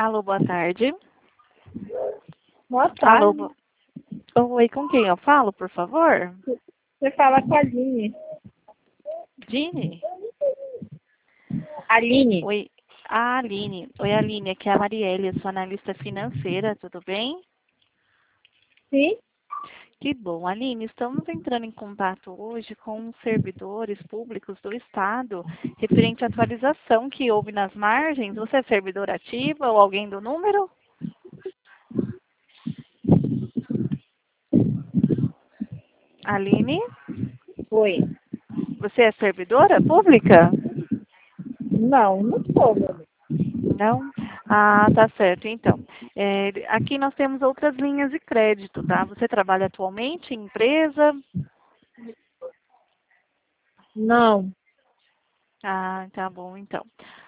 Alô, boa tarde. Boa Alô, tarde. oi, com quem eu falo, por favor? Você fala com a Aline. Dini? Aline? Oi, a Aline. Oi, Aline, aqui é a Marielle, eu sou analista financeira, tudo bem? Sim? Que bom, Aline, estamos entrando em contato hoje com os servidores públicos do Estado, referente à atualização que houve nas margens. Você é servidora ativa ou alguém do número? Aline, Oi. você é servidora pública? Não, não sou, meu bem. Não? Ah, tá certo. Então, aqui nós temos outras linhas de crédito, tá? Você trabalha atualmente em empresa? Não. Ah, tá bom, então.